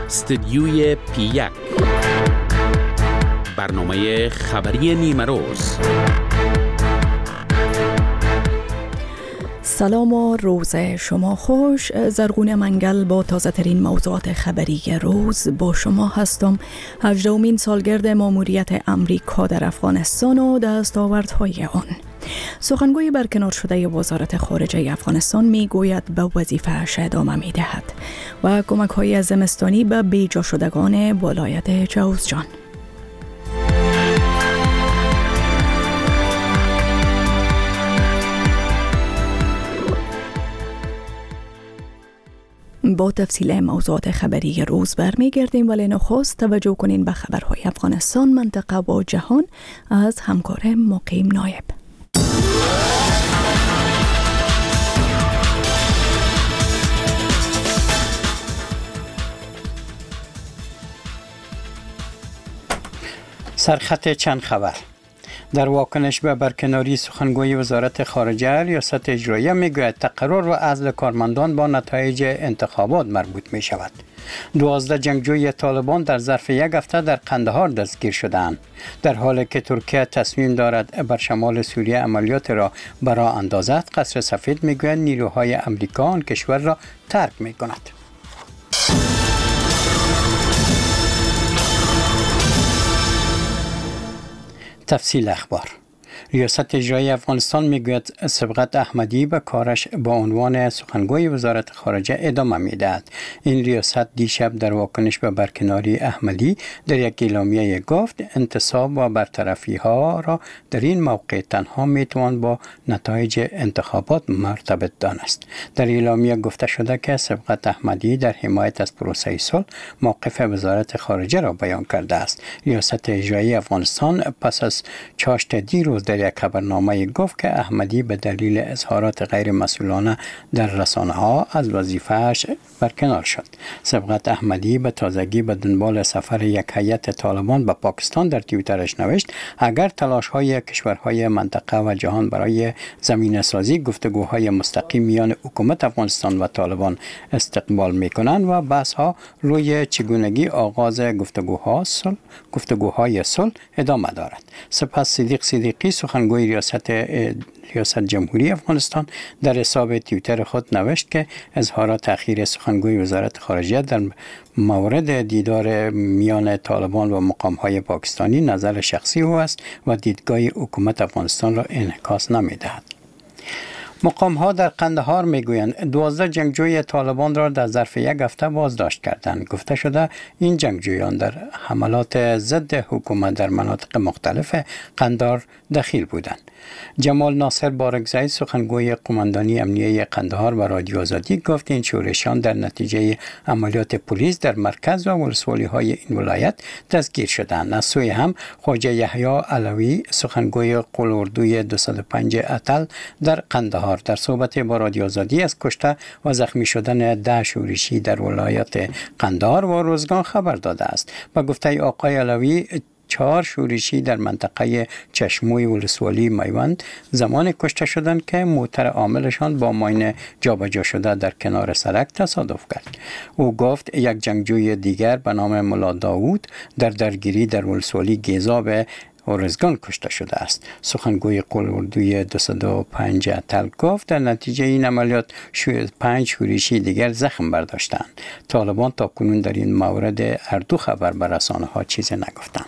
استدیوی پی1 برنامه خبری نیمه روز. سلام و روز شما خوش. زرغون منگل با تازه ترین موضوعات خبری روز با شما هستم. 18مین سالگرد ماموریت امریکا در افغانستان و دستاوردهای آن. سخنگوی برکنار شده وزارت خارجه افغانستان می گوید به وظیفه‌اش ادامه می دهد و کمک‌های زمستانی به بیجا شدگان ولایت جوزجان. با تفصیل موضوعات خبری روز برمیگردیم، ولی نخست توجه کنین به خبرهای افغانستان، منطقه و جهان از همکار مقیم نایب. سرخط چند خبر. در واکنش به برکناری سخنگوی وزارت خارجه، ریاست اجراییه میگوید تقرر و عزل کارمندان با نتایج انتخابات مربوط می شود. 12 جنگجوی طالبان در ظرف یک هفته در قندهار دستگیر شدند، در حالی که ترکیه تصمیم دارد بر شمال سوریه عملیات را برا اندازد. قصر سفید میگوید نیروهای امریکا آن کشور را ترک می کند. تفصیل اخبار. ریاست اجرایی افغانستان میگوید سبقت احمدی به کارش با عنوان سخنگوی وزارت خارجه ادامه میدهد. این ریاست دیشب در واکنش به برکناری احمدی در یک اعلامیه گفت انتصاب و برطرفی ها را در این موقع تنها میتوان با نتایج انتخابات مرتبط دانست. در اعلامیه گفته شده که سبقت احمدی در حمایت از پروسه صلح موقف وزارت خارجه را بیان کرده است. ریاست اجرایی افغانستان پس از چاشت دیروز در یک خبرنامه گفت که احمدی به دلیل اظهارات غیر مسئولانه در رسانه ها از وظیفه‌اش برکنار شد. سبقت احمدی به تازگی به دنبال سفر یک هیئت طالبان به پاکستان در توییترش نوشت اگر تلاش های کشورهای منطقه و جهان برای زمینه سازی گفتگوهای مستقیم میان حکومت افغانستان و طالبان استقبال میکنند و بحث ها روی چگونگی آغاز گفتگوهای صلح ادامه دارد. سپس صدیقی سخنگوی ریاست جمهوری افغانستان در حساب توییتر خود نوشت که اظهارات تأخیر سخنگوی وزارت خارجه در مورد دیدار میان طالبان و مقام‌های پاکستانی نظر شخصی او است و دیدگاه حکومت افغانستان را انعکاس نمی‌دهد. مقام‌ها در قندهار میگویند 12 جنگجوی طالبان را در ظرف یک هفته بازداشت کردند. گفته شده این جنگجویان در حملات ضد حکومت در مناطق مختلف قندهار دخیل بودند. جمال ناصر بارگزایی سخنگوی قماندانی امنیه قندهار به رادیو آزادی گفت این شورشیان در نتیجه عملیات پلیس در مرکز و ولسوالی‌های این ولایت دستگیر شدند. از سوی هم خواجه یحیی علوی سخنگوی قلاردوی 205 اتل در قندهار در صحبت با رادیو آزادی از کشته و زخمی شدن 10 شورشی در ولایت قندهار و روزگان خبر داده است. با گفته آقای علوی 4 شورشی در منطقه چشموی ولسوالی میوند زمان کشته شدند که موتر عاملشان با ماین جابجا شده در کنار سړک تصادف کرد. او گفت یک جنگجوی دیگر به نام ملا داوود در درگیری در ولسوالی گیزاب ارزگان کشته شده است. سخنگوی قلاردوی 205 اتل گفت در نتیجه این عملیات 5 شورشی دیگر زخم برداشتند. طالبان تا کنون در این مورد هر دو خبر به رسانه ها چیزی نگفتند.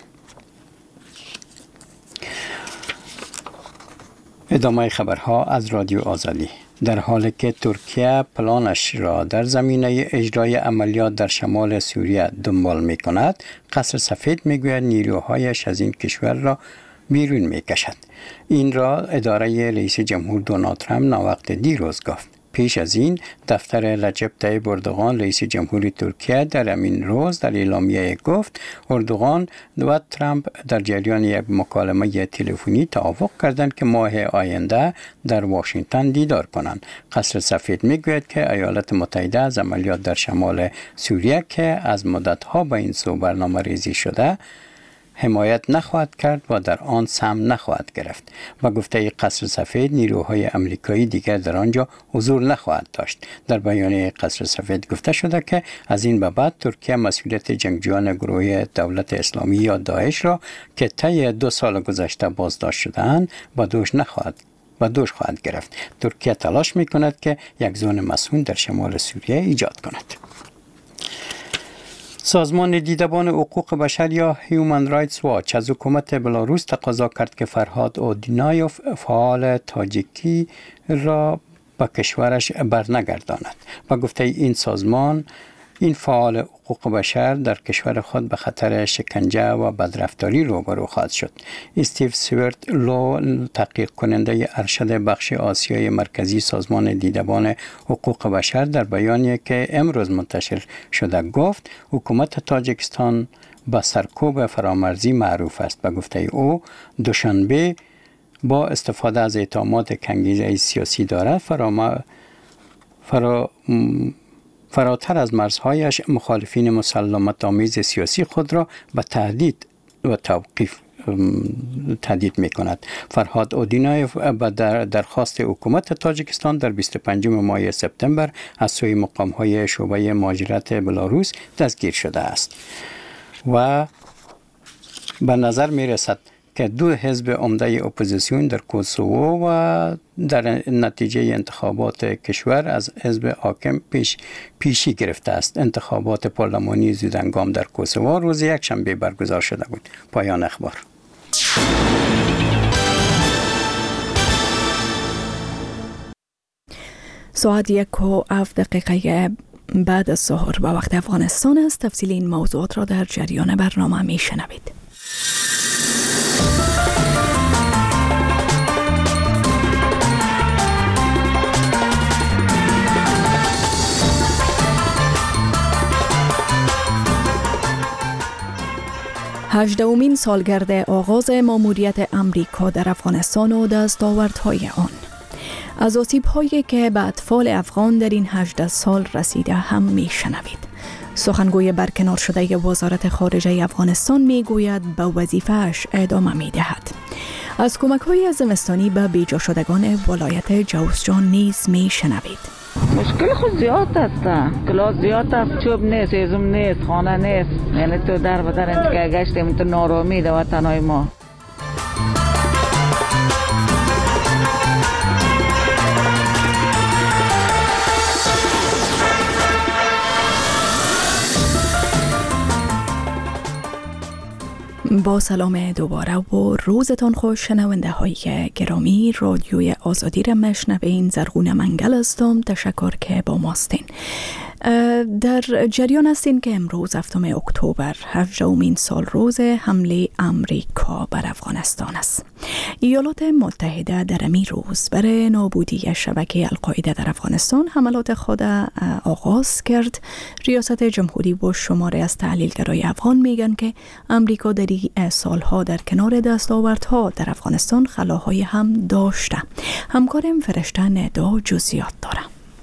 ادامه خبرها از رادیو آزادی. در حالی که ترکیه پلانش را در زمینه اجرای عملیات در شمال سوریه دنبال می کند، قصر سفید می گوید نیروهایش از این کشور را بیرون می کشد. این را اداره رئیس جمهور دونالد ترامپ ناوقت دیروز گفت. پیش از این دفتر رجب طیب اردوغان رئیس جمهوری ترکیه در همین روز در اعلامیه گفت اردوغان و ترامپ در جریان یک مکالمه تلفنی توافق کردند که ماه آینده در واشنگتن دیدار کنند. قصر سفید میگوید که ایالات متحده از عملیات در شمال سوریه که از مدت‌ها به این سو برنامه ریزی شده حمایت نخواهد کرد و در آن سهم نخواهد گرفت. و گفته قصر سفید نیروهای امریکایی دیگر در آنجا حضور نخواهد داشت. در بیانیه قصر سفید گفته شده که از این به بعد ترکیه مسئولیت جنگجویان گروه دولت اسلامی یا داعش را که طی 2 سال گذشته بازداشت شده‌اند به دوش خواهد گرفت. ترکیه تلاش می‌کند که یک زون مسکون در شمال سوریه ایجاد کند. سازمان دیدبان حقوق بشر یا هیومن رایتس واچ از حکومت بلاروس تقاضا کرد که فرهاد اودینایوف فعال تاجیکی را به کشورش برنگرداند و گفته این سازمان این فعال حقوق بشر در کشور خود به خطر شکنجه و بدرفتاری روبرو خواهد شد. استیو سیورت لو، تحقیق کننده ارشد بخش آسیای مرکزی سازمان دیدبان حقوق بشر، در بیانیه که امروز منتشر شده گفت حکومت تاجیکستان با سرکوب فرامرزی معروف است. به گفته او دوشنبه با استفاده از اتهامات کنگیزه سیاسی دارد فراتر از مرزهایش مخالفین مسالمت آمیز سیاسی خود را به تهدید و توقیف تهدید می کند. فرهاد اودینایوف به درخواست حکومت تاجیکستان در 25 ماه سپتامبر از سوی مقام‌های شعبه مهاجرت بلاروس دستگیر شده است و به نظر می رسد که 2 حزب عمده اپوزیسیون در کوسوو و در نتیجه انتخابات کشور از حزب حاکم پیشی گرفته است. انتخابات پارلمانی زودهنگام در کوسوو روز یکشنبه برگزار شده بود. پایان اخبار. ساعت 1:07 بعد از ظهر به وقت افغانستان است. تفصیل این موضوعات را در جریان برنامه می شنوید. هجدهمین سالگرد آغاز ماموریت امریکا در افغانستان و دستاوردهای آن. از آسیب‌هایی که به اطفال افغان در این 18 سال رسیده هم می‌شنوید. سخنگوی برکنار شده وزارت خارجه افغانستان می‌گوید به وظیفه‌اش ادامه می‌دهد. از کمک‌های زمستانی به بیجا شدگان ولایت جوزجان نیز می‌شنوید. مشکل خود زیاد است، کلاس زیاد است، چوب نیست، هیزم نیست، خانه نیست، یعنی تو در و در انتگاه گشتیم تو نارامی در وطنهای ما. با سلام دوباره و روزتان خوش شنونده های گرامی. رادیوی آزادی را میشنوین. زرغون منگل هستم. تشکر که با ماستین. در جریان هستین که امروز 7 اکتبر 18مین سال روز حمله امریکا بر افغانستان است. ایالات متحده در این روز برای نابودی شبکه القاعده در افغانستان حملات خود آغاز کرد. ریاست جمهوری و شماره از تحلیلگرای افغان میگن که امریکا در این سالها در کنار دستاوردها در افغانستان خلاهای هم داشته. همکارم فرشته ندا جزئیات داره.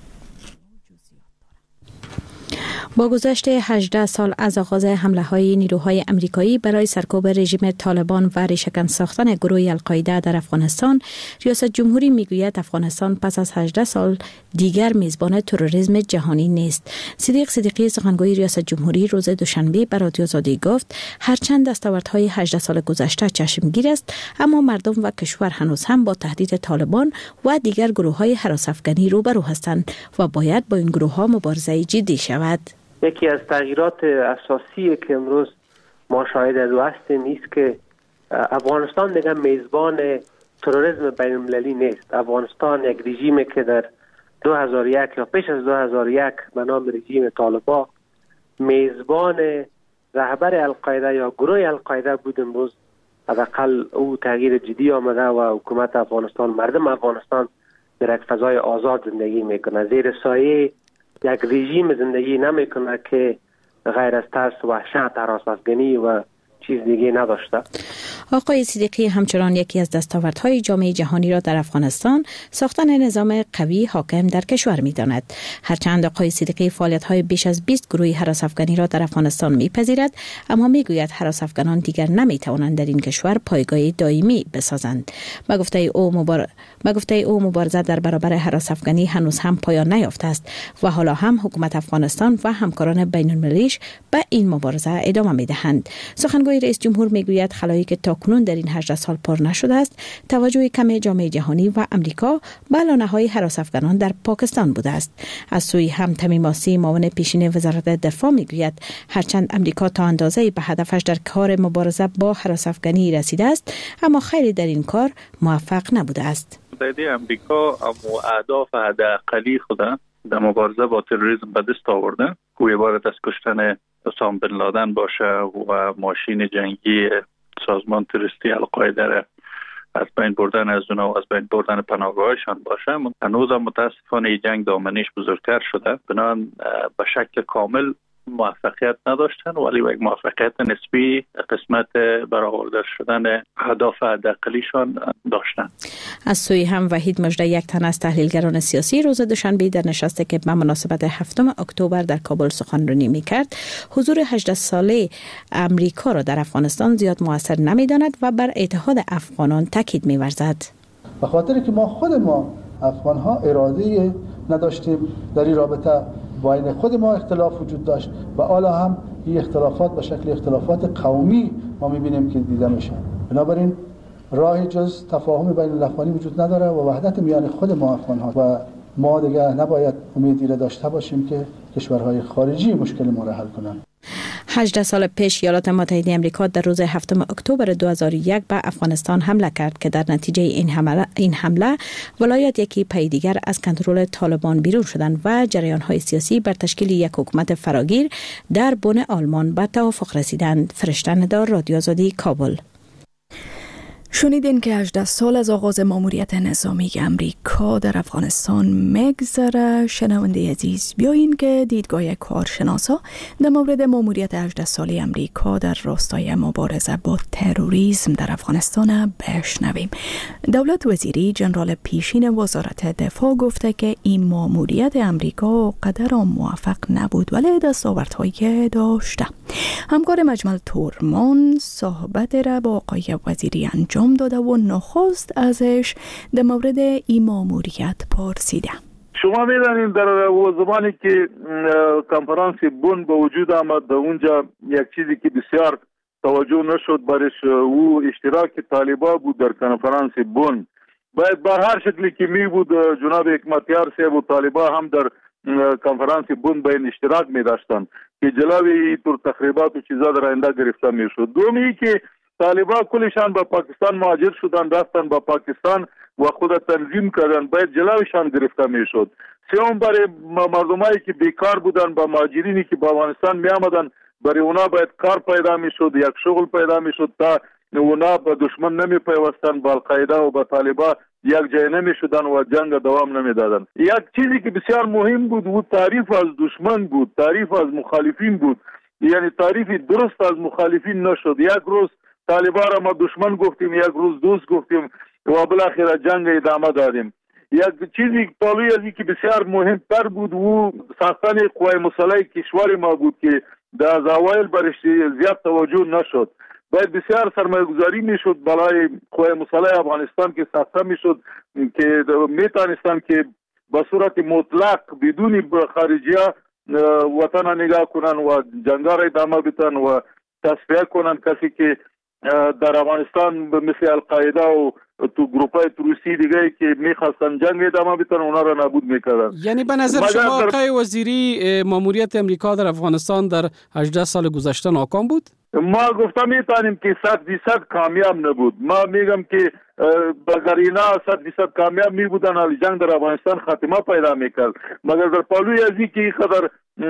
با گذشت 18 سال از آغاز حمله‌های نیروهای امریکایی برای سرکوب رژیم طالبان و ریشه‌کن ساختن گروه القاعده در افغانستان، ریاست جمهوری میگوید افغانستان پس از 18 سال دیگر میزبان تروریسم جهانی نیست. صدیق صدیقی، سخنگوی ریاست جمهوری، روز دوشنبه به رادیو آزادی گفت هرچند دستاوردهای 18 سال گذشته چشمگیر است، اما مردم و کشور هنوز هم با تهدید طالبان و دیگر گروه‌های هراس‌افکنی روبرو هستند و باید با این گروه‌ها مبارزه جدی شود. یکی از تغییرات اساسی که امروز ما شاهد او هستیم است که افغانستان دیگر میزبان تروریسم بین المللی نیست. افغانستان یک رژیمی که در 2001 یا پیش از 2001 به نام رژیم طالبان میزبان رهبر القاعده یا گروه القاعده بود، امروز حداقل او تغییر جدی آمده و حکومت افغانستان، مردم افغانستان در یک فضای آزاد زندگی میکنه، زیر سایه یک رژیم زندگی نمیکنه که غیر از ترس، وحشت، هراس افکنی و چیز دیگه نداشته. آقای صدیقی همچنان یکی از دستاوردهای جامعه جهانی را در افغانستان ساختن نظام قوی حاکم در کشور می‌داند. هرچند آقای صدیقی فعالیت‌های بیش از 20 گروه هراس افغانی را در افغانستان می‌پذیرد، اما می‌گوید هراس افغانان دیگر نمی‌توانند در این کشور پایگاه دائمی بسازند. به گفته او مبارزه در برابر هراس افغانی هنوز هم پایان نیافته است و حالا هم حکومت افغانستان و همکاران بین‌المللیش به این مبارزه ادامه می‌دهند. سخنگوی رئیس جمهور می‌گوید خلایی که تاکنون در این 18 سال پر نشده است، توجه کم جامعه جهانی و امریکا به لانه‌های هراس افغانان در پاکستان بوده است. از سوی هم تمیم آسی معاون پیشین وزارت دفاع می‌گوید هرچند امریکا تا اندازه‌ای به هدفش در کار مبارزه با هراس افغانی رسیده است، اما خیلی در این کار موفق نبوده است. امریکا اهداف حداقلی خود در مبارزه با تروریسم به دست آورده، که عبارت از کشتن اسامه بن لادن باشه و ماشین جنگی سازمان تروریستی القاعده را از بین بردن از اونها و از بین بردن پناهگاهشان باشه. هنوز هم متاسفانه جنگ دامنش بزرگتر شده، بنابراین به شکل کامل موفقیت نداشتن، ولی یک موفقیت نسبی قسمت برآورده شدن اهداف حداقلیشان داشتن. از سوی هم وحید مژده، یک تن از تحلیلگران سیاسی، روز دوشنبه در نشستی که به مناسبت 7 اکتبر در کابل سخنرانی می‌کرد، حضور 18 ساله امریکا را در افغانستان زیاد مؤثر نمی‌داند و بر اتحاد افغانان تاکید می‌ورزد. به خاطر که ما افغان‌ها اراده نداشتیم در این رابطه، بین خود ما اختلاف وجود داشت و حالا هم این اختلافات به شکل اختلافات قومی ما می‌بینیم که دیده میشه. بنابراین راه جز تفاهم بین الافغانی وجود نداره و وحدت میان خود ما افغان‌ها و ما دیگه نباید امیدی را داشته باشیم که کشورهای خارجی مشکل ما را حل کنند. 18 سال پیش ایالات متحده آمریکا در روز 7 اکتبر 2001 به افغانستان حمله کرد که در نتیجه این حمله ولایات یکی پی دیگر از کنترل طالبان بیرون شدند و جریان‌های سیاسی بر تشکیل یک حکومت فراگیر در بن آلمان به توافق رسیدند. فرشته ندار، رادیو آزادی، کابل. شنیدین که 18 سال از آغاز ماموریت نظامی امریکا در افغانستان میگذره. شنونده عزیز، بیایین که دیدگاه کارشناسا در مورد ماموریت 18 سالی امریکا در راستای مبارزه با تروریسم در افغانستان بشنویم. دولت وزیری جنرال پیشین وزارت دفاع گفته که این ماموریت امریکا قدر موفق نبود، ولی دستاوردهایی داشته. همکار مجمل تورمان صحبت را با آقای وزیری انجام داده و نخست ازش در مورد این ماموریت پرسیده. شما می‌دانید در زمانی که کنفرانس بن به وجود آمد، در اونجا یک چیزی که بسیار توجه نشد برش او اشتراک طالبان بود در کنفرانس بن. باید بر هر شکلی که می بود جناب حکمتیار صاحب و طالبان هم در کنفرانس بن به اشتراک می داشتند که جلوی طور تخریبات و چیزا در آینده گرفته می شد. دومی که طالبان کلشان با پاکستان مهاجر شدن، رفتن با پاکستان و خود تنظیم کردن، باید جلویشان گرفته می شد. سوم برای مردمایی که بیکار بودن، با مهاجرینی که با افغانستان می آمدن، برای اونا باید کار پیدا می شد، یک شغل پیدا می شد تا اونا با دشمن نمی پیوستن، با القاعده و با طالبان یک جای نمی شدن و جنگ دوام نمی دادن. یک چیزی که بسیار مهم بود و تعریف از دشمن بود، تعریف از مخالفین بود، یعنی تعریف درست از مخالفین نشد. یک روز طالبان را ما دشمن گفتیم، یک روز دوست گفتیم و بالاخره جنگ ادامه دادیم. یک چیزی پالوی ازی که بسیار مهمتر بود و ساختن قوای مسلح کشور ما بود که در اوایل برش زیاد توجه نشد. باید بسیار سرمایه گذاری میشد برای قوای مسلح افغانستان که ساخته میشد که میتونستن که به صورت مطلق بدون خارجیه وطن نگاه کنن و جنگ را ادامه بدن و تصفیه کنن کسی که در افغانستان مثل القاعده و تو گروپای تروریستی دیگه که میخواستن جنگ ادامه بدن اونا را نابود میکردن. یعنی به نظر شما آقای وزیری ماموریت امریکا در افغانستان در 18 سال گذشته ناکام بود؟ ما گفتم میتونیم که 100% کامیاب نبود. ما میگم که اگر اینا 100% کامیاب میبودن جنگ در افغانستان خاتمه پیدا میکرد، مگر در پالوی ازی که خطر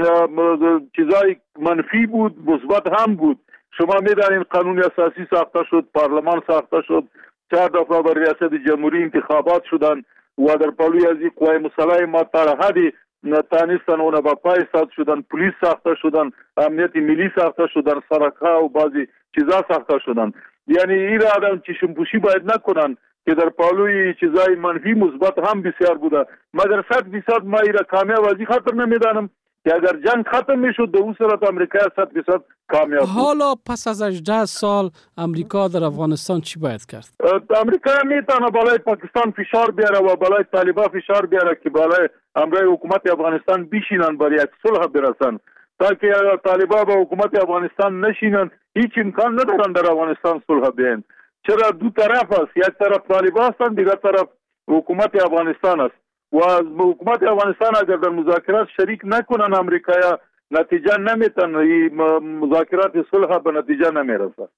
چیزای منفی بود مثبت هم بود. شما میدانید قانون اساسی ساخته شد، پارلمان ساخته شد، 4 دفعه بر ریاست جمهوری انتخابات شدن و در پالوی ازی قوای مسلح ما تا حدی تانستن اونا با پای ساخته شدن، پلیس ساخته شدن، امنیت ملی ساخته شدن، سرک‌ها و بعضی چیزا ساخته شدن. یعنی این را آدم چشم پوشی باید نکنن که در پالوی چیزای منفی مثبت هم بسیار بوده، مگر 100% ما این را کامیاب از این خاطر نمیدانم که اگر جنگ ختم میشد در اون صورت امریکا 100% کامیاب بود. حالا پس از 18 سال امریکا در افغانستان چی باید کرد؟ امریکا میتونه بالای پاکستان فشار بیاره و بالای طالبان فشار بیاره که بالای امروی حکومت افغانستان بشینن برای یک صلح برسن، تا که اگر طالبان با حکومت افغانستان نشینن هیچ امکان ندارن در افغانستان صلح بیان. چرا دو طرف است، یک طرف طالبان هستند، دیگر طرف حکومت افغانستان است و از حکومت افغانستان اگر در مذاکرات شریک نکنن امریکا نتیجه نمیتن، مذاکرات صلح به نتیجه نمیرسه.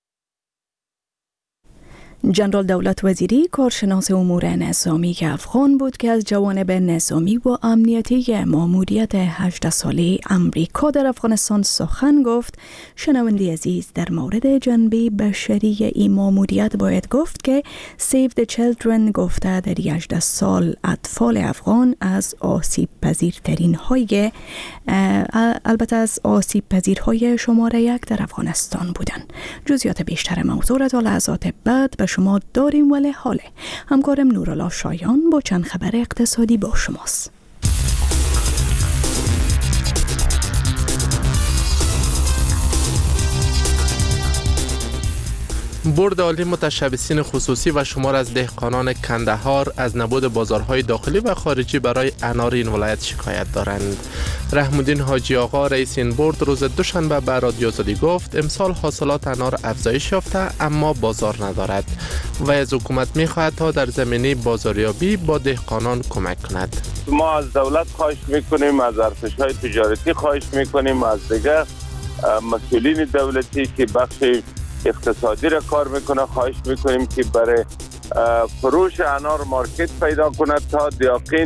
جنرال دولت وزیری کارشناس امور نظامی افغان بود که از جوانب نظامی و امنیتی ماموریت 18 ساله امریکا در افغانستان سخن گفت. شنونده عزیز، در مورد جنبه بشری این ماموریت باید گفت که Save the Children گفته در 18 سال اطفال افغان از آسیب پذیرهای شماره 1 در افغانستان بودند. جزئیات بیشتر موضوع را تا لحظات بعد به شما داریم، ولی حاله همکارم نورالله شایان با چند خبر اقتصادی با شماست. بورد عالی متشبثین خصوصی و شمار از دهقانان کندهار از نبود بازارهای داخلی و خارجی برای انار این ولایت شکایت دارند. رحم‌الدین حاجی آقا رئیس این بورد روز دوشنبه به رادیو آزادی گفت امسال حاصلات انار افزایش یافته اما بازار ندارد و از حکومت می‌خواهد تا در زمینه بازاریابی با دهقانان کمک کند. ما از دولت خواهش می‌کنیم، از ارزش‌های تجارتی خواهش می‌کنیم، از دیگر مسئولین دولتی که بخش اقتصادی را کار میکنه خواهش میکنیم که برای فروش انار مارکت پیدا کند تا دیاقین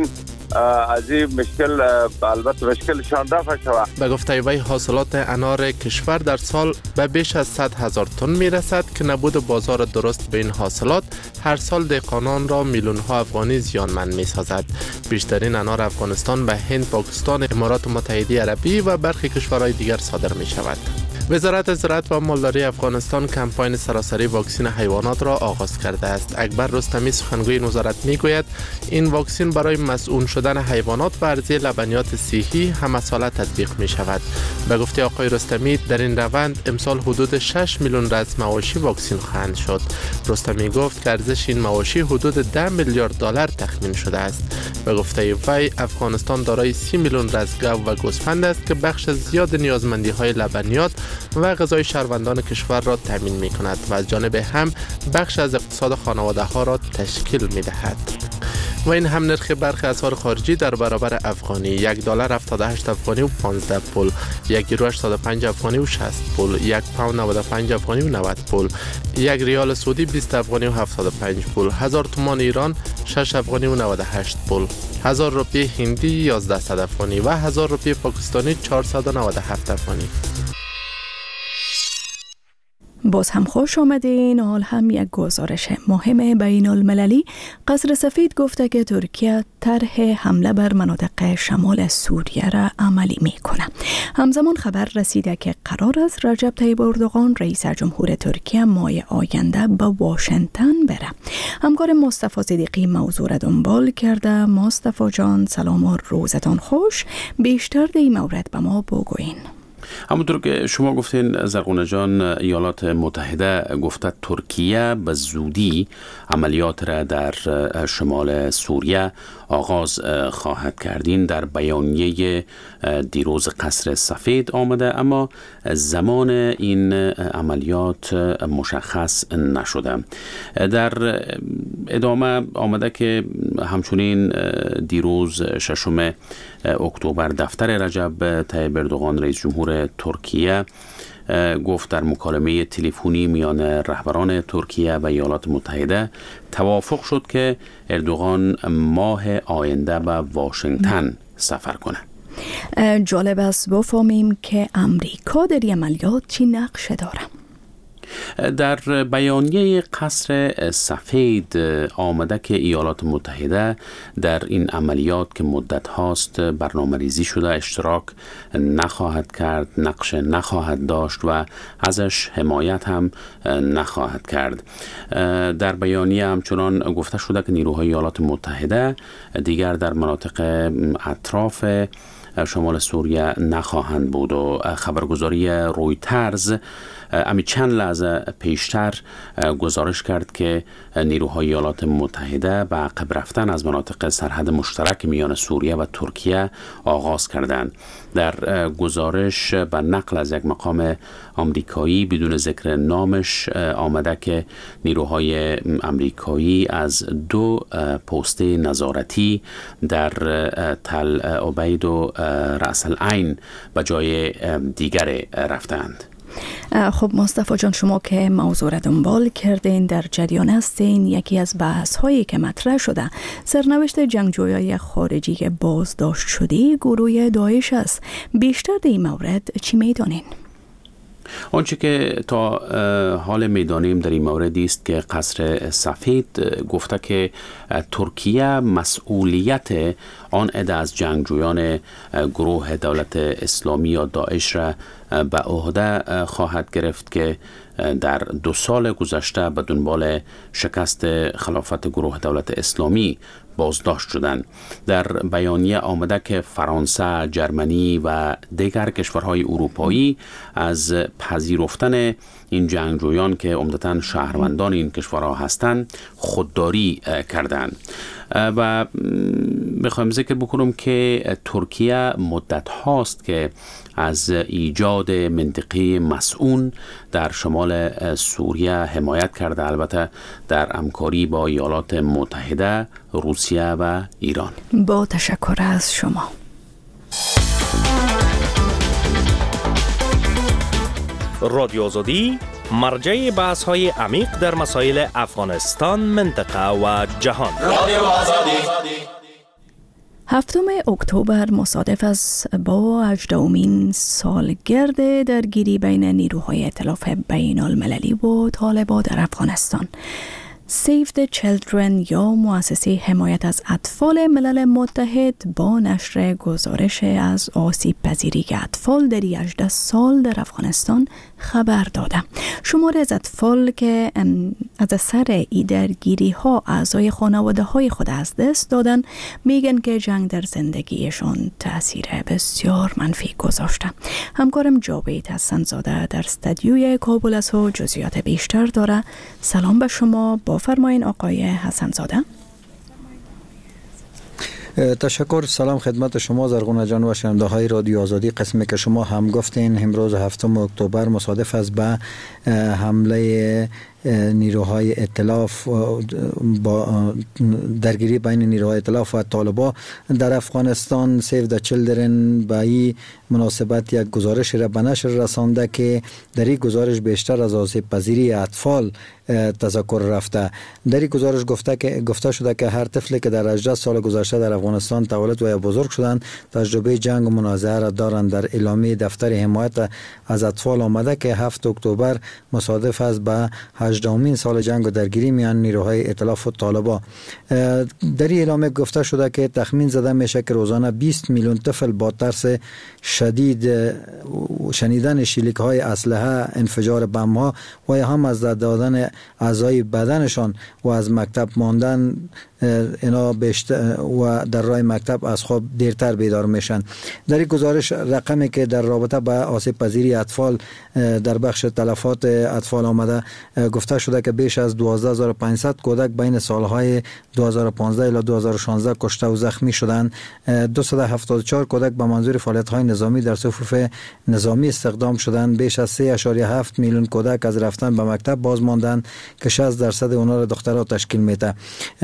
از این مشکل، البته مشکلشان رفع شود. به گفته وی حاصلات انار کشور در سال به بیش از 100,000 تن میرسد که نبود بازار درست به این حاصلات هر سال دهقانان را میلیون‌ها افغانی زیانمند میسازد. بیشترین انار افغانستان به هند، پاکستان، امارات متحده عربی و برخی کشورهای دیگر صادر می شود. وزارت زراعت و مالداری افغانستان کمپاین سراسری واکسین حیوانات را آغاز کرده است. اکبر رستمی سخنگوی این وزارت میگوید این واکسین برای مسئول شدن حیوانات و عرضه لبنیات صحی همساله تطبیق می شود. به گفته آقای رستمی در این روند امسال حدود 6 میلیون رز مواشی واکسین خواهند شد. رستمی گفت که ارزش این مواشی حدود 10 میلیارد دلار تخمین شده است. به گفته وی افغانستان دارای 30 میلیون رز گاو و گوسفند است که بخش زیاد نیازمندی های لبنیات و غذای شهروندان کشور را تامین می کند و از جانب هم بخش از اقتصاد خانواده ها را تشکیل می دهد. و این هم نرخ برخی اسعار خارجی در برابر افغانی: 1 دلار 78 افغانی و 15 پول، 1 یورو 85 افغانی و 60 پول، 1 پوند 95 افغانی و 90 پول، 1 ریال سعودی 20 افغانی و 75 پول، 1000 تومان ایران 6 افغانی و 98 پول، 1000 روپیه هندی 1100 افغانی و 1000 روپیه پاکستانی 497 افغانی. باز هم خوش آمدین. حال هم یک گزارش مهم بین المللی. قصر سفید گفته که ترکیه طرح حمله بر مناطق شمال سوریه را عملی میکنه. همزمان خبر رسیده که قرار است رجب طیب اردوغان رئیس جمهور ترکیه ماه آینده به واشنگتن بره. همکار مصطفی صدیقی موضوع را دنبال کرده. مصطفی جان سلام و روزتان خوش. بیشتر در این مورد به ما بگوین. همونطور که شما گفتین زرغونه جان، ایالات متحده گفته ترکیه به زودی عملیات را در شمال سوریه آغاز خواهد کردین. در بیانیه دیروز قصر سفید آمده اما زمان این عملیات مشخص نشده. در ادامه آمده که همچنین دیروز 6 اکتبر دفتر رجب طیب اردوغان رئیس جمهور ترکیه گفت در مکالمه تلفنی میان رهبران ترکیه و ایالات متحده توافق شد که اردوغان ماه آینده به واشنگتن سفر کنه. جالب است بفهمیم که امریکا در عملیات چی نقشه داره. در بیانیه قصر سفید آمده که ایالات متحده در این عملیات که مدت هاست برنامه ریزی شده اشتراک نخواهد کرد، نقش نخواهد داشت و ازش حمایت هم نخواهد کرد. در بیانیه همچنان گفته شده که نیروهای ایالات متحده دیگر در مناطق اطراف شمال سوریه نخواهند بود و خبرگزاری رویترز امی چند لحظه پیشتر گزارش کرد که نیروهای ایالات متحده به عقب رفتن از مناطق سرحد مشترک میان سوریه و ترکیه آغاز کردند. در گزارش به نقل از یک مقام آمریکایی بدون ذکر نامش آمده که نیروهای آمریکایی از 2 پست نظارتی در تل عبید و رأس العین به جای دیگر رفتند. خب مصطفی جان، شما که موضوع را دنبال کردین، در جریان هستین، یکی از بحث هایی که مطرح شده سرنوشت جنگجویای خارجی که بازداشت شده گروه داعش است. بیشتر در این مورد چی میدانین؟ آنچه که تا حال میدانیم در این مورد است که قصر سفید گفته که ترکیه مسئولیت آن عده از جنگجویان گروه دولت اسلامی یا داعش را به عهده خواهد گرفت که در 2 سال گذشته به دنبال شکست خلافت گروه دولت اسلامی بازداشت شدند. در بیانیه آمده که فرانسه، جرمنی و دیگر کشورهای اروپایی از پذیرفتن این جنگجویان که عمدتاً شهروندان این کشورها هستند خودداری کردند. و میخوایم ذکر بکنم که ترکیه مدت هاست که از ایجاد منطقه مسئون در شمال سوریه حمایت کرده، البته در همکاری با ایالات متحده، روسیه و ایران. با تشکر از شما. رادیو آزادی مرجع بحث های عمیق در مسائل افغانستان، منطقه و جهان. رادیو آزادی 7 اکتبر مصادف است با 18مین سالگرد درگیری بین نیروهای ائتلاف بین المللی و طالبان در افغانستان. Save the Children یا مؤسسه حمایت از اطفال ملل متحد با نشر گزارش از آسیب پذیری اطفال در 18 سال در افغانستان خبر داده. شماری از اطفال که از اثر این درگیری ها اعضای خانواده های خود از دست دادن میگن که جنگ در زندگیشان تأثیر بسیار منفی گذاشته. همکارم جاوید حسن‌زاده در استودیوی کابل است و جزئیات بیشتر داره. سلام به شما، با فرمایین آقای حسن‌زاده. تشکر. سلام خدمت شما زرغونه جان و شنونده های رادیو آزادی. قسمی که شما هم گفتین امروز 7 اکتبر مصادف است به حمله نیروهای ائتلاف با درگیری بین نیروهای ائتلاف و طالبان در افغانستان. سیو د چیلدرن با این مناسبت یک گزارش را به نشر رسانده که در این گزارش بیشتر از آسیب پذیری اطفال تذکر رفته. در این گزارش گفته شده که هر طفلی که در 18 سال گذشته در افغانستان تولد و یا بزرگ شدند تجربه جنگ و منازعه را دارند. در اعلامیه دفتر حمایت از اطفال آمده که 7 اکتبر مصادف است به 18مین سال جنگ و درگیری میان نیروهای ائتلاف و طالبان. در این اعلامیه گفته شده که تخمین زده میشه که روزانه 20 میلیون طفل با ترس شدید شنیدن شلیک های اسلحه، انفجار بم ها و یا هم از دادن اعضای بدنشان و از مکتب ماندن اینا بیشتر و در راه مکتب از خواب دیرتر بیدار میشن. در این گزارش رقمی که در رابطه با آسیب پذیری اطفال در بخش تلفات اطفال آمده گفته شده که بیش از 12500 کودک بین سالهای 2015 الی 2016 کشته و زخمی شدند. 274 کودک به منظور فعالیت‌های نظامی در صفوف نظامی استخدام شدند. بیش از 3.7 میلیون کودک از رفتن به مکتب باز ماندند که 60% اونها را دخترها تشکیل میده. در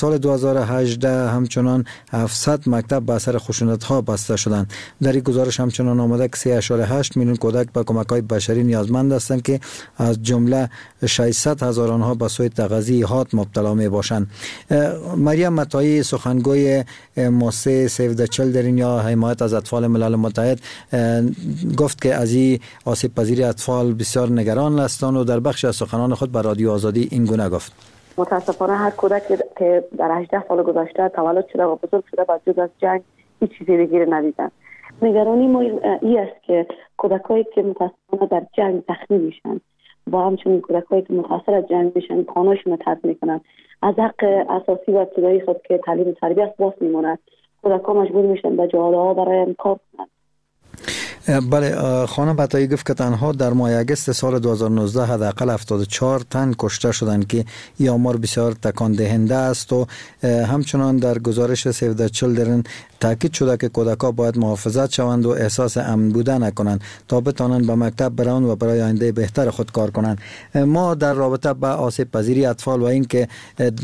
سال 2018 همچنان 700 مکتب به اثر خشونت‌ها بسته شدند. در این گزارش همچنان آمده که 3.8 میلیون کودک به کمک‌های بشری نیازمند هستند که از جمله 600,000 آنها به سوی تغذیهات مبتلا می باشند. مریم متایی، سخنگوی مؤسسه سیو د چیلدرن یا حمایت از اطفال ملل متحد، گفت که از این آسیب پذیری اطفال بسیار نگران هستند و در بخش از سخنان خود به رادیو آزادی این گونه گفت: متاسفانه هر کودکی که در 18 سال گذشته تولد شده و بزرگ شده با جز از جنگ هیچ چیزی دیگه ندیدن. نگرانی ما این است که کودکایی که متاسفانه در جنگ زخمی میشن و همچنین کودکایی که متاثر از جنگ میشن خانه‌شون رو ترک میکنن، از حق اساسی و ابتدایی خود که تعلیم و تربیت باز میمونه، کودک‌ها مجبور میشن به جاده‌ها برای کار کنن. بله، خانم عطایی گفت که تنها در ماه اگست سال 2019 حداقل 74 تن کشته شدند که این آمار بسیار تکان دهنده است و همچنان در گزارش سیو د چیلدرن تاکید شده که کودک‌ها باید محافظت شوند و احساس امن بودن نکنند تا بتوانند به مکتب بروند و برای آینده بهتر خود کار کنند. ما در رابطه با آسیب پذیری اطفال و این که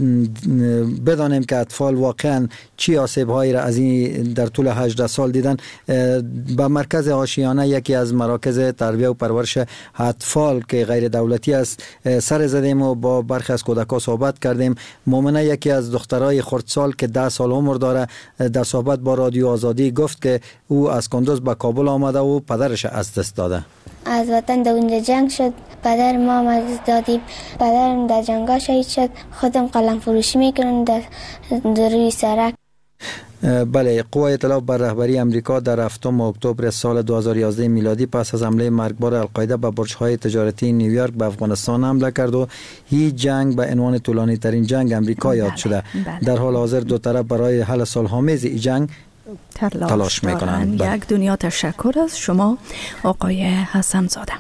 بدانیم که اطفال واقعا چی آسیب‌هایی را از این در طول 18 سال دیدن، با مرکز آشیانه، یکی از مراکز تربیت و پرورش اطفال که غیر دولتی است، سر زدیم و با برخی از کودک‌ها صحبت کردیم. مومنه، یکی از دخترای خردسال که 10 سال عمر داره، در صحبت با رادیو آزادی گفت که او از کندوز به کابل آمده و پدرش از دست داده. از وطن در اونجا جنگ شد، پدر ما از دست دادیم، پدرم در جنگا شهید شد، خودم قلم فروشی میکنم در روی سرک. بله، قوای اطلاع بر رهبری امریکا در 7 اکتبر سال 2011 میلادی پس از حمله مرگبار القاعده به برج‌های تجارتی نیویورک به افغانستان حمله کرد و هیچ جنگ به عنوان طولانی ترین جنگ امریکا یاد شده. در حال حاضر دو طرف برای حل صلح‌آمیز این جنگ تلاش می‌کنند. یک دنیا تشکر از شما آقای حسن زاده.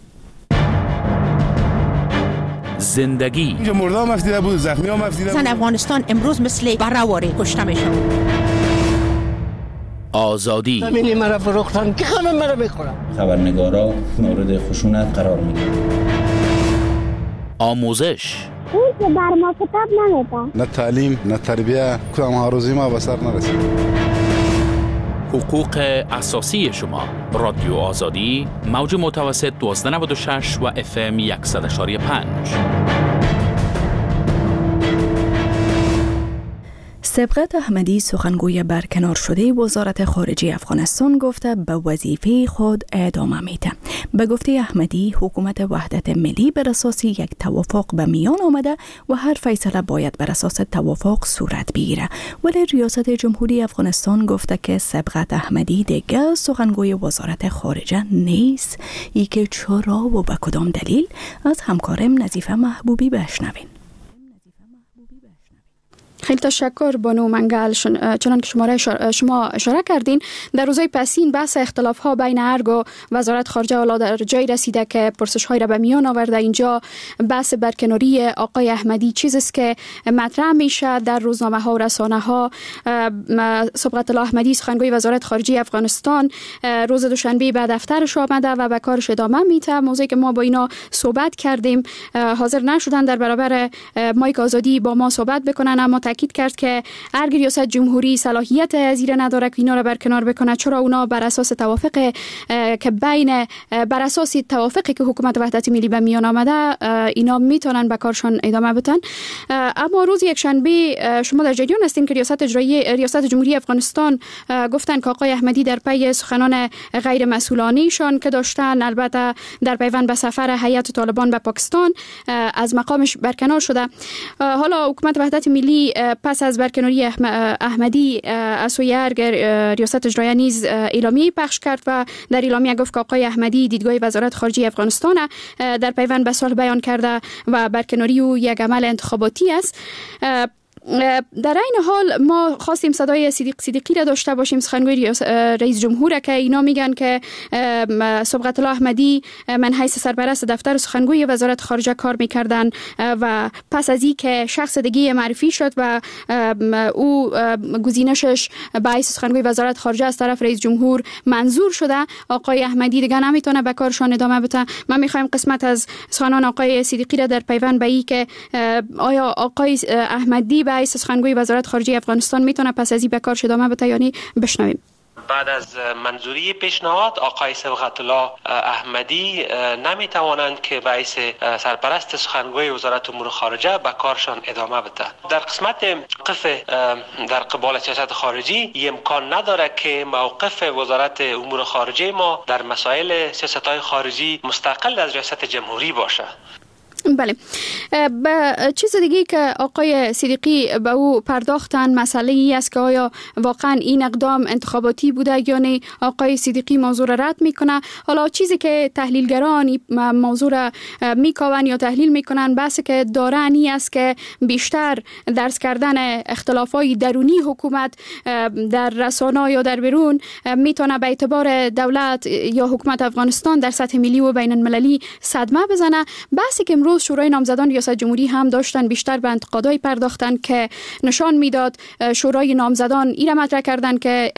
زندگی اینجا مرده هم افتیده بود، زخمی هم افتیده بود. افغانستان امروز مثل برهواری کشته میشن. آزادی همینی مرا فروختن که همه مرا بخورن. خبرنگارا مورد خشونت قرار میگیرن. آموزش اون که بر ما کتاب نمیدن. نه تعلیم نه تربیه، کدام هاروزی ما به سر نرسید. حقوق اساسی شما. رادیو آزادی، موج متوسط 1296 و FM 100.5. سبقت احمدی، سخنگوی برکنار شده وزارت خارجه افغانستان، گفته به وظیفه خود ادامه میده. به گفته احمدی، حکومت وحدت ملی بر اساس یک توافق به میان آمده و هر فیصله باید بر اساس توافق صورت بگیره. ولی ریاست جمهوری افغانستان گفته که سبقت احمدی دیگه سخنگوی وزارت خارجه نیست. ای که چرا و به کدام دلیل از همکارم نظیفه محبوبی بشنوین. خیلی تشکر بانو منگل. چنان که شما اشاره کردین، در روزهای پسین بحث اختلاف ها بین ارگ و وزارت خارجه حالا در جای رسیده که پرسش های را به میان آورده. اینجا بحث برکناری آقای احمدی چیزی است که مطرح میشه در روزنامه ها و رسانه ها. سبقت الله احمدی، سخنگوی وزارت خارجه افغانستان، روز دوشنبه به دفترش آمده و به کارش ادامه میده. موضوعی که ما با اینا صحبت کردیم، حاضر نشدن در برابر مایک آزادی با ما صحبت بکنن، اما تاکید کرد که ارگ ریاست جمهوری صلاحیت زیر نداره که اینا را برکنار بکنه، چرا اونا بر اساس توافق که بر اساس توافقی که حکومت وحدت ملی به میان آمده اینا میتونن به کارشون ادامه بدن. اما روز یکشنبه شما در جریان هستین که ریاست جمهوری افغانستان گفتن که آقای احمدی در پی سخنان غیر مسئولانه‌شان که داشتن، البته در پیوند به سفر هیئت طالبان به پاکستان، از مقامش برکنار شده. حالا حکومت وحدت ملی پس از برکناری احمدی از سوی ارگ ریاست اجرایی نیز اعلامیه پخش کرد و در اعلامیه گفت که آقای احمدی دیدگاه وزارت خارجه افغانستان در پیوند به صلح بیان کرده و برکناری او یک عمل انتخاباتی است. در این حال ما خواستیم صدای صدیقی را داشته باشیم، سخنگوی رئیس جمهور، که اینا میگن که سبقت الله احمدی من حیث سرپرست دفتر سخنگوی وزارت خارجه کار میکردن و پس از این که شخص دیگه معرفی شد و او گزینشش به حیث سخنگوی وزارت خارجه از طرف رئیس جمهور منظور شده، آقای احمدی دیگه نمیتونه به کارشان ادامه بده. ما میخوایم قسمت از سخنان آقای صدیقی را در پیوند به این که آیا آقای احمدی به حیث سخنگوی وزارت خارجه افغانستان میتونه پس از این به کارش ادامه بده یا نه؟ بشنویم. بعد از منظوری پیشنهاد آقای صبغت الله احمدی نمیتوانند که به حیث سرپرست سخنگوی وزارت امور خارجه به کارشان ادامه بده. در قسمت موقف در قبال سیاست خارجی امکان نداره که موقف وزارت امور خارجه ما در مسائل سیاست‌های خارجی مستقل از ریاست جمهوری باشه. بله. به چیز دیگه که آقای صدیقی به او پرداختن مسئله ای است که آیا واقعا این اقدام انتخاباتی بوده یا نه. آقای صدیقی موضوع را رد میکنه. حالا چیزی که تحلیلگران موضوع را میکاون یا تحلیل میکنن بحث که دارن این است که بیشتر درس کردن اختلافات درونی حکومت در رسانه یا در بیرون میتونه به اعتبار دولت یا حکومت افغانستان در سطح ملی و بین المللی صدمه بزنه. بحثی که امروز شورای نامزدان ریاست جمهوری هم داشتن بیشتر به انتقادای پرداختن که نشان میداد شورای نامزدان این را مطرح کردن که